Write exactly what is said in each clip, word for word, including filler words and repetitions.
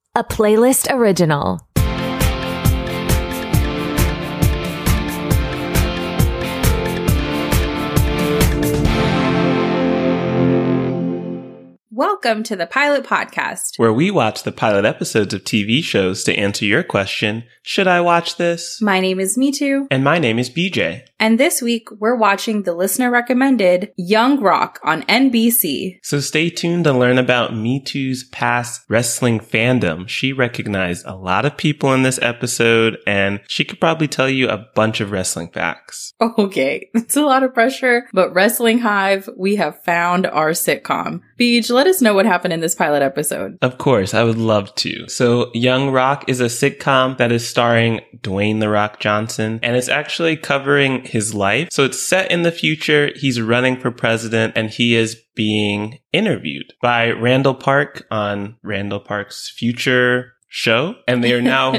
a Playlist original. Welcome to the Pilot Podcast, where we watch the pilot episodes of T V shows to answer your question, should I watch this? My name is Mitu. And my name is B J. And this week, we're watching the listener-recommended Young Rock on N B C. So stay tuned to learn about Mitu's past wrestling fandom. She recognized a lot of people in this episode, and she could probably tell you a bunch of wrestling facts. Okay, it's a lot of pressure, but Wrestling Hive, we have found our sitcom. Beej, let us know what happened in this pilot episode. Of course, I would love to. So Young Rock is a sitcom that is starring Dwayne The Rock Johnson, and it's actually covering his life. So it's set in the future. He's running for president, and he is being interviewed by Randall Park on Randall Park's future show. And they are now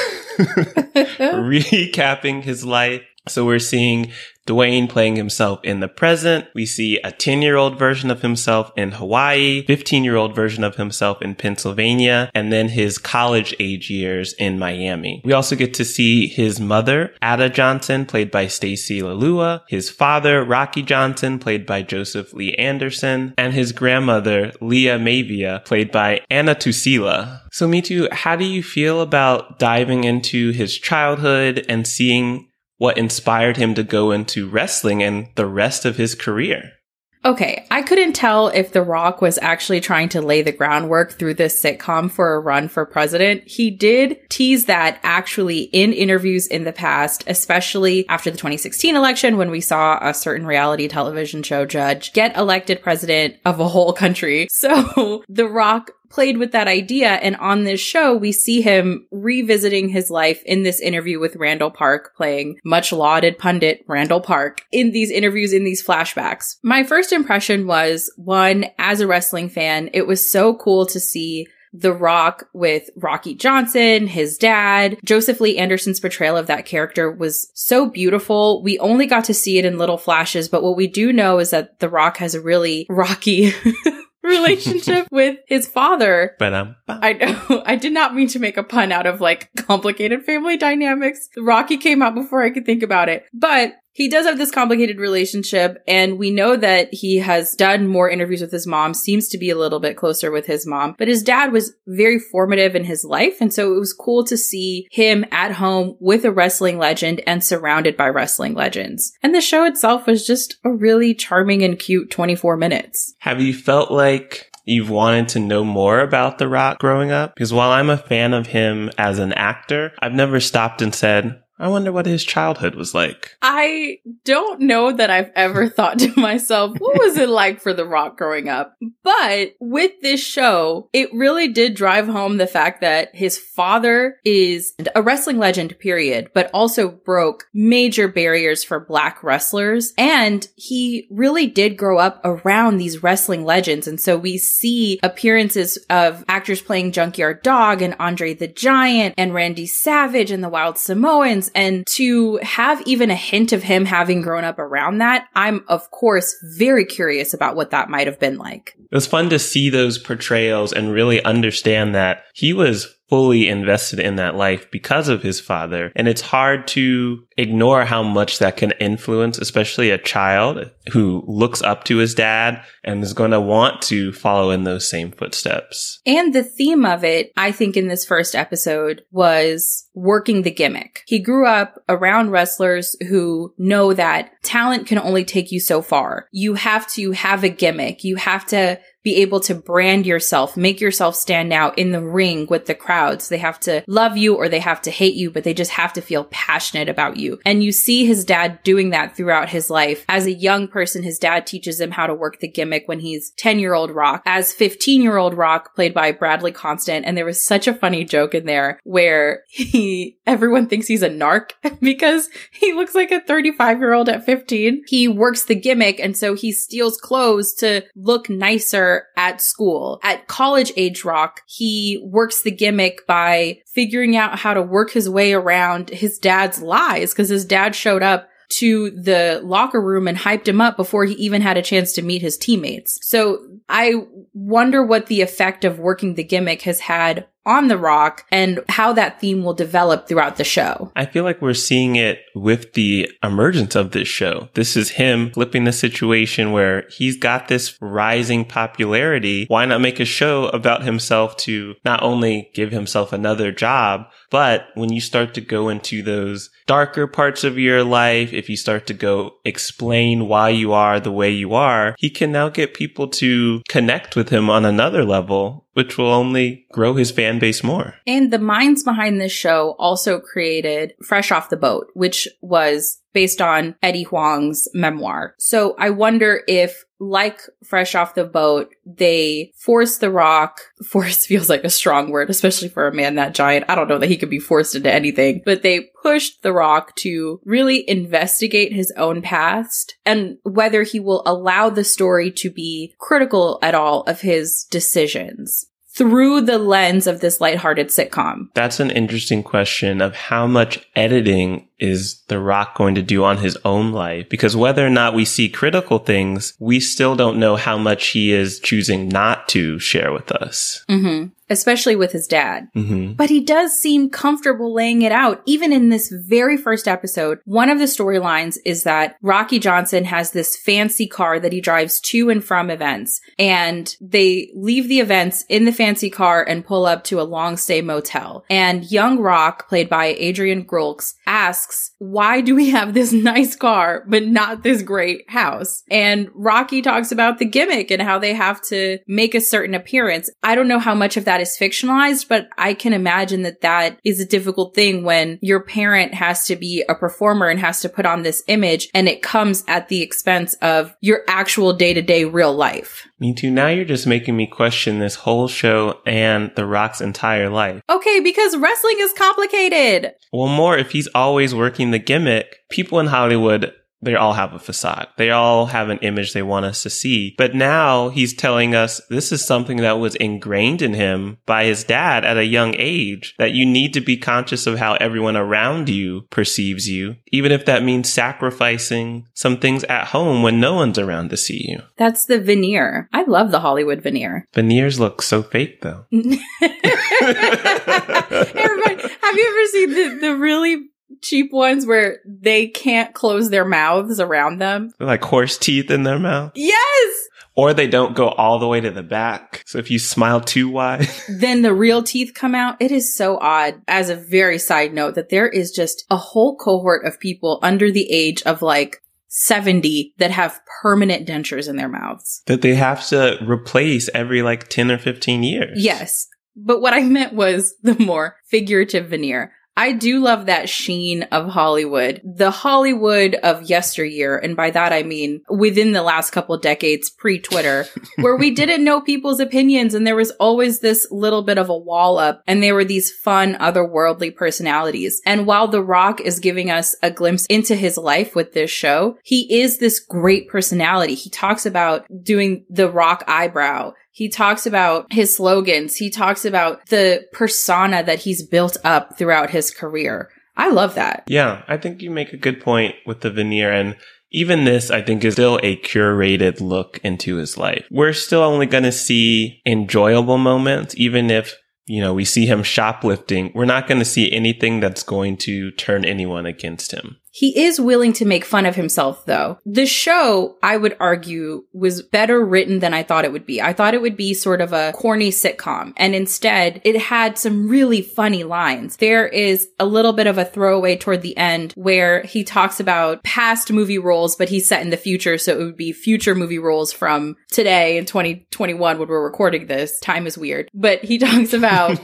recapping his life. So we're seeing Dwayne playing himself in the present. We see a ten-year-old version of himself in Hawaii, fifteen-year-old version of himself in Pennsylvania, and then his college-age years in Miami. We also get to see his mother, Ada Johnson, played by Stacey Lalua, his father, Rocky Johnson, played by Joseph Lee Anderson, and his grandmother, Leah Mavia, played by Anna Tusila. So Mitu, how do you feel about diving into his childhood and seeing what inspired him to go into wrestling and the rest of his career? Okay, I couldn't tell if The Rock was actually trying to lay the groundwork through this sitcom for a run for president. He did tease that actually in interviews in the past, especially after the twenty sixteen election when we saw a certain reality television show judge get elected president of a whole country. So The Rock played with that idea, and on this show we see him revisiting his life in this interview with Randall Park, playing much lauded pundit Randall Park in these interviews, in these flashbacks. My first impression was, one, as a wrestling fan, it was so cool to see The Rock with Rocky Johnson, his dad. Joseph Lee Anderson's portrayal of that character was so beautiful. We only got to see it in little flashes, but what we do know is that The Rock has a really rocky relationship with his father. But um, I know. I did not mean to make a pun out of like complicated family dynamics. Rocky came out before I could think about it. But he does have this complicated relationship, and we know that he has done more interviews with his mom, seems to be a little bit closer with his mom, but his dad was very formative in his life. And so it was cool to see him at home with a wrestling legend and surrounded by wrestling legends. And the show itself was just a really charming and cute twenty-four minutes. Have you felt like you've wanted to know more about The Rock growing up? Because while I'm a fan of him as an actor, I've never stopped and said, I wonder what his childhood was like. I don't know that I've ever thought to myself, what was it like for The Rock growing up? But with this show, it really did drive home the fact that his father is a wrestling legend, period, but also broke major barriers for Black wrestlers. And he really did grow up around these wrestling legends. And so we see appearances of actors playing Junkyard Dog and Andre the Giant and Randy Savage and the Wild Samoans. And to have even a hint of him having grown up around that, I'm, of course, very curious about what that might have been like. It was fun to see those portrayals and really understand that he was fully invested in that life because of his father. And it's hard to ignore how much that can influence, especially a child who looks up to his dad and is going to want to follow in those same footsteps. And the theme of it, I think, in this first episode was working the gimmick. He grew up around wrestlers who know that talent can only take you so far. You have to have a gimmick. You have to be able to brand yourself, make yourself stand out in the ring with the crowds. They have to love you or they have to hate you, but they just have to feel passionate about you. And you see his dad doing that throughout his life. As a young person, his dad teaches him how to work the gimmick when he's ten-year-old Rock. As fifteen-year-old Rock, played by Bradley Constant, and there was such a funny joke in there where he, everyone thinks he's a narc because he looks like a thirty-five-year-old at fifteen. He works the gimmick, and so he steals clothes to look nicer at school. At college age Rock, he works the gimmick by figuring out how to work his way around his dad's lies, because his dad showed up to the locker room and hyped him up before he even had a chance to meet his teammates. So I wonder what the effect of working the gimmick has had on The Rock and how that theme will develop throughout the show. I feel like we're seeing it with the emergence of this show. This is him flipping the situation where he's got this rising popularity. Why not make a show about himself to not only give himself another job, but when you start to go into those darker parts of your life, if you start to go explain why you are the way you are, he can now get people to connect with him on another level, which will only grow his fan base more. And the minds behind this show also created Fresh Off the Boat, which was based on Eddie Huang's memoir. So I wonder if, like Fresh Off the Boat, they forced The Rock, force feels like a strong word, especially for a man that giant. I don't know that he could be forced into anything, but they pushed The Rock to really investigate his own past and whether he will allow the story to be critical at all of his decisions through the lens of this lighthearted sitcom. That's an interesting question of how much editing is The Rock going to do on his own life? Because whether or not we see critical things, we still don't know how much he is choosing not to share with us. Mm-hmm. Especially with his dad. Mm-hmm. But he does seem comfortable laying it out. Even in this very first episode, one of the storylines is that Rocky Johnson has this fancy car that he drives to and from events. And they leave the events in the fancy car and pull up to a long stay motel. And young Rock, played by Adrian Grolks, asks, why do we have this nice car, but not this great house? And Rocky talks about the gimmick and how they have to make a certain appearance. I don't know how much of that is fictionalized, but I can imagine that that is a difficult thing when your parent has to be a performer and has to put on this image, and it comes at the expense of your actual day-to-day real life. Me too. Now you're just making me question this whole show and The Rock's entire life. Okay, because wrestling is complicated. Well, more if he's always working the gimmick. People in Hollywood, they all have a facade. They all have an image they want us to see. But now he's telling us this is something that was ingrained in him by his dad at a young age, that you need to be conscious of how everyone around you perceives you, even if that means sacrificing some things at home when no one's around to see you. That's the veneer. I love the Hollywood veneer. Veneers look so fake, though. Everybody, have you ever seen the, the really cheap ones where they can't close their mouths around them? They're like horse teeth in their mouth. Yes! Or they don't go all the way to the back. So if you smile too wide, then the real teeth come out. It is so odd, as a very side note, that there is just a whole cohort of people under the age of like seventy that have permanent dentures in their mouths. That they have to replace every like ten or fifteen years. Yes. But what I meant was the more figurative veneer. I do love that sheen of Hollywood, the Hollywood of yesteryear. And by that, I mean within the last couple of decades pre-Twitter, where we didn't know people's opinions. And there was always this little bit of a wall up, and there were these fun, otherworldly personalities. And while The Rock is giving us a glimpse into his life with this show, he is this great personality. He talks about doing the Rock eyebrow. He talks about his slogans. He talks about the persona that he's built up throughout his career. I love that. Yeah, I think you make a good point with the veneer. And even this, I think, is still a curated look into his life. We're still only going to see enjoyable moments, even if, you know, we see him shoplifting. We're not going to see anything that's going to turn anyone against him. He is willing to make fun of himself, though. The show, I would argue, was better written than I thought it would be. I thought it would be sort of a corny sitcom, and instead, it had some really funny lines. There is a little bit of a throwaway toward the end where he talks about past movie roles, but he's set in the future, so it would be future movie roles from today in twenty twenty-one when we're recording this. Time is weird. But he talks about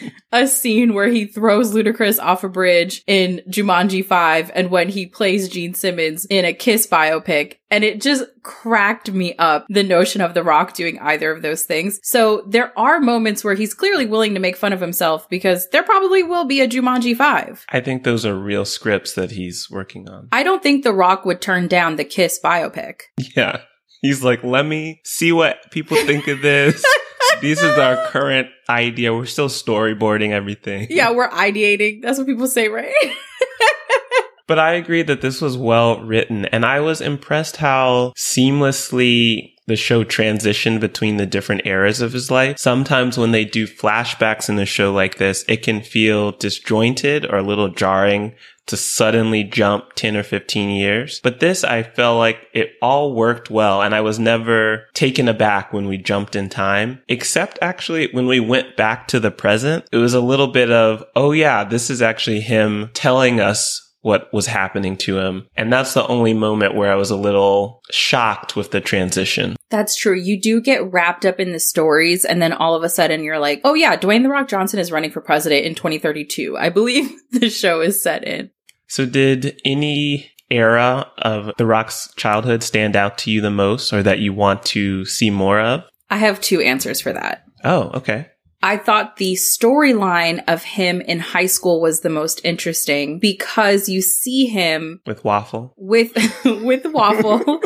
a scene where he throws Ludacris off a bridge in Jumanji five, and when he plays Gene Simmons in a Kiss biopic. And it just cracked me up, the notion of The Rock doing either of those things. So there are moments where he's clearly willing to make fun of himself, because there probably will be a Jumanji five. I think those are real scripts that he's working on. I don't think The Rock would turn down the Kiss biopic. Yeah. He's like, let me see what people think of this. This is our current idea. We're still storyboarding everything. Yeah, we're ideating. That's what people say, right? But I agree that this was well written, and I was impressed how seamlessly the show transitioned between the different eras of his life. Sometimes when they do flashbacks in a show like this, it can feel disjointed or a little jarring to suddenly jump ten or fifteen years. But this, I felt like it all worked well, and I was never taken aback when we jumped in time, except actually when we went back to the present. It was a little bit of, oh yeah, this is actually him telling us what was happening to him. And that's the only moment where I was a little shocked with the transition. That's true. You do get wrapped up in the stories, and then all of a sudden you're like, oh yeah, Dwayne The Rock Johnson is running for president in twenty thirty-two. I believe the show is set in. So did any era of The Rock's childhood stand out to you the most, or that you want to see more of? I have two answers for that. Oh, okay. I thought the storyline of him in high school was the most interesting because you see him with Waffle. With with Waffle,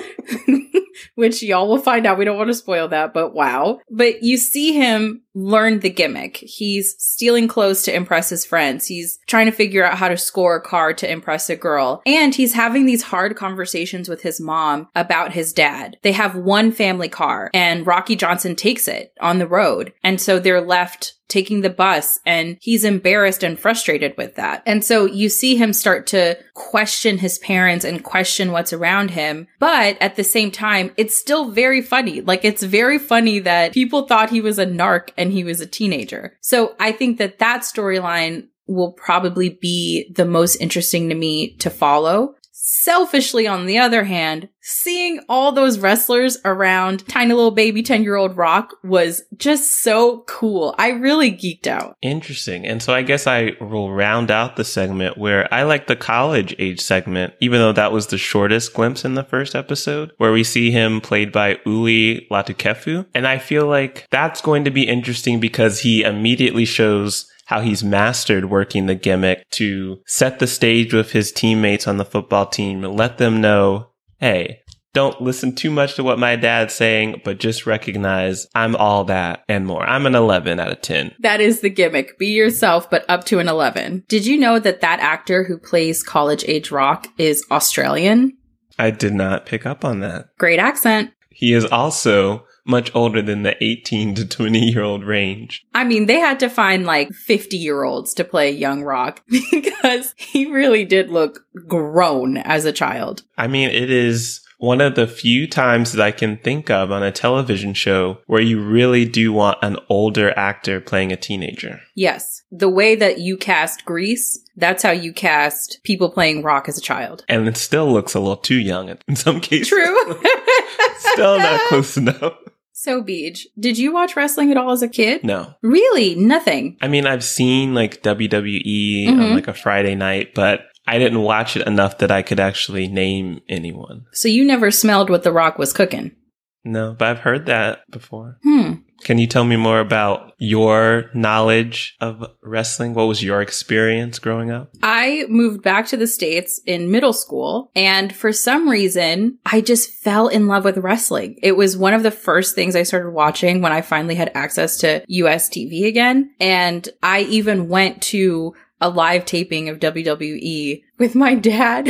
which y'all will find out. We don't want to spoil that, but wow. But you see him learn the gimmick. He's stealing clothes to impress his friends. He's trying to figure out how to score a car to impress a girl. And he's having these hard conversations with his mom about his dad. They have one family car, and Rocky Johnson takes it on the road. And so they're left taking the bus, and he's embarrassed and frustrated with that. And so you see him start to question his parents and question what's around him. But at the same time, it's still very funny. Like, it's very funny that people thought he was a narc and he was a teenager. So I think that that storyline will probably be the most interesting to me to follow. Selfishly, on the other hand, seeing all those wrestlers around tiny little baby ten-year-old Rock was just so cool. I really geeked out. Interesting. And so I guess I will round out the segment where I like the college age segment, even though that was the shortest glimpse in the first episode, where we see him played by Uli Latukefu. And I feel like that's going to be interesting because he immediately shows how he's mastered working the gimmick to set the stage with his teammates on the football team, let them know, hey, don't listen too much to what my dad's saying, but just recognize I'm all that and more. I'm an eleven out of ten. That is the gimmick. Be yourself, but up to an eleven. Did you know that that actor who plays college age Rock is Australian? I did not pick up on that. Great accent. He is also much older than the eighteen to twenty year old range. I mean, they had to find like fifty year olds to play young Rock because he really did look grown as a child. I mean, it is one of the few times that I can think of on a television show where you really do want an older actor playing a teenager. Yes. The way that you cast Grease, that's how you cast people playing Rock as a child. And it still looks a little too young in some cases. True. Still not close enough. So, Beej, did you watch wrestling at all as a kid? No. Really? Nothing? I mean, I've seen like W W E mm-hmm. on like a Friday night, but I didn't watch it enough that I could actually name anyone. So you never smelled what The Rock was cooking? No, but I've heard that before. Hmm. Can you tell me more about your knowledge of wrestling? What was your experience growing up? I moved back to the States in middle school, and for some reason, I just fell in love with wrestling. It was one of the first things I started watching when I finally had access to U S T V again. And I even went to a live taping of W W E with my dad.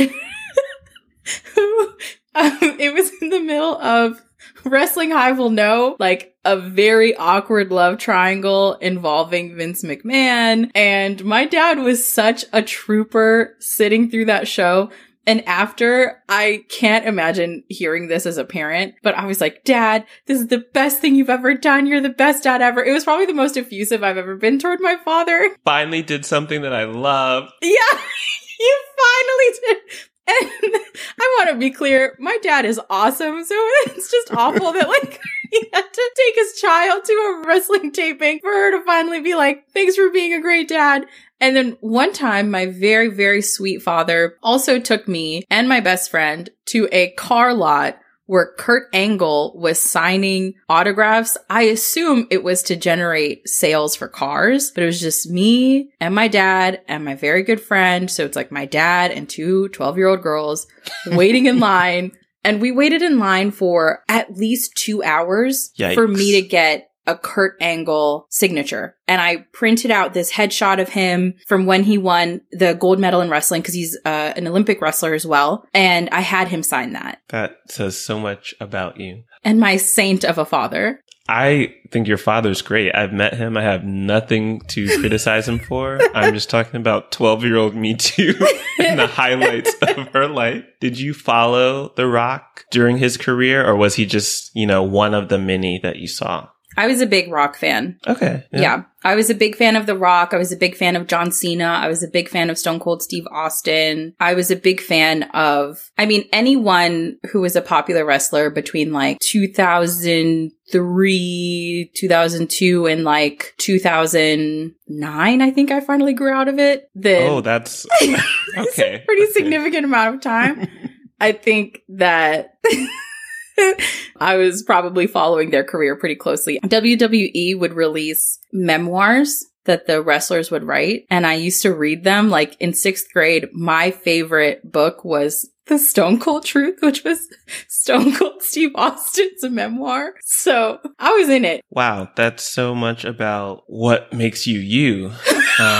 Who, um, it was in the middle of Wrestling Hive will know, like, a very awkward love triangle involving Vince McMahon. And my dad was such a trooper sitting through that show. And after, I can't imagine hearing this as a parent, but I was like, Dad, this is the best thing you've ever done. You're the best dad ever. It was probably the most effusive I've ever been toward my father. Finally did something that I love. Yeah, you finally did. And I want to be clear, my dad is awesome, so it's just awful that, like, he had to take his child to a wrestling taping for her to finally be like, thanks for being a great dad. And then one time, my very, very sweet father also took me and my best friend to a car lot where Kurt Angle was signing autographs. I assume it was to generate sales for cars, but it was just me and my dad and my very good friend. So it's like my dad and two twelve-year-old girls waiting in line. And we waited in line for at least two hours Yikes. for me to get a Kurt Angle signature. And I printed out this headshot of him from when he won the gold medal in wrestling, because he's uh, an Olympic wrestler as well. And I had him sign that. That says so much about you. And my saint of a father. I think your father's great. I've met him. I have nothing to criticize him for. I'm just talking about twelve-year-old me too and the highlights of her life. Did you follow The Rock during his career, or was he just, you know, one of the many that you saw? I was a big Rock fan. Okay. Yeah. yeah. I was a big fan of The Rock. I was a big fan of John Cena. I was a big fan of Stone Cold Steve Austin. I was a big fan of, I mean, anyone who was a popular wrestler between like two thousand three, two thousand two, and like two thousand nine, I think I finally grew out of it. Then oh, that's okay. It's a pretty okay. significant amount of time. I think that I was probably following their career pretty closely. W W E would release memoirs that the wrestlers would write, and I used to read them. Like in sixth grade, my favorite book was The Stone Cold Truth, which was Stone Cold Steve Austin's memoir. So I was in it. Wow, that's so much about what makes you you. Uh,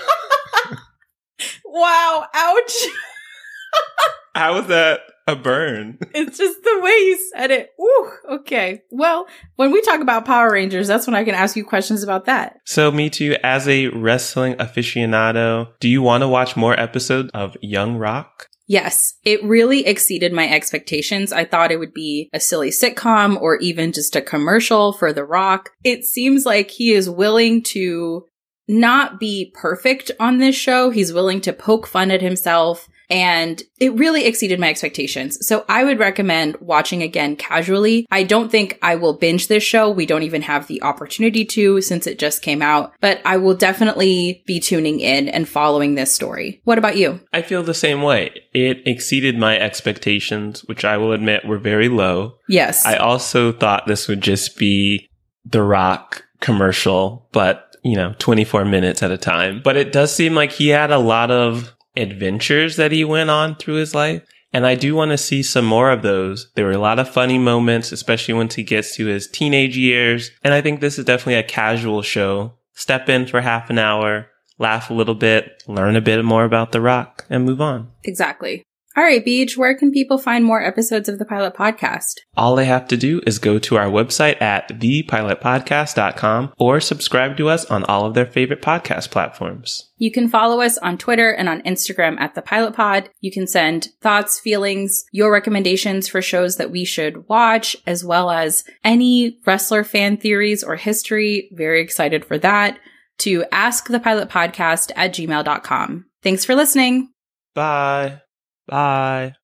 wow, ouch. How was that a burn? It's just the way you said it. Ooh, okay. Well, when we talk about Power Rangers, that's when I can ask you questions about that. So, Me Too, as a wrestling aficionado, do you want to watch more episodes of Young Rock? Yes, it really exceeded my expectations. I thought it would be a silly sitcom or even just a commercial for The Rock. It seems like he is willing to not be perfect on this show. He's willing to poke fun at himself. And it really exceeded my expectations. So I would recommend watching again casually. I don't think I will binge this show. We don't even have the opportunity to since it just came out. But I will definitely be tuning in and following this story. What about you? I feel the same way. It exceeded my expectations, which I will admit were very low. Yes. I also thought this would just be The Rock commercial, but, you know, twenty-four minutes at a time. But it does seem like he had a lot of adventures that he went on through his life. And I do want to see some more of those. There were a lot of funny moments, especially once he gets to his teenage years. And I think this is definitely a casual show. Step in for half an hour, laugh a little bit, learn a bit more about The Rock, and move on. Exactly. All right, Beej, where can people find more episodes of the Pilot Podcast? All they have to do is go to our website at the pilot podcast dot com or subscribe to us on all of their favorite podcast platforms. You can follow us on Twitter and on Instagram at The Pilot Pod. You can send thoughts, feelings, your recommendations for shows that we should watch, as well as any wrestler fan theories or history. Very excited for that. To askthepilotpodcast at gmail dot com. Thanks for listening. Bye. Bye.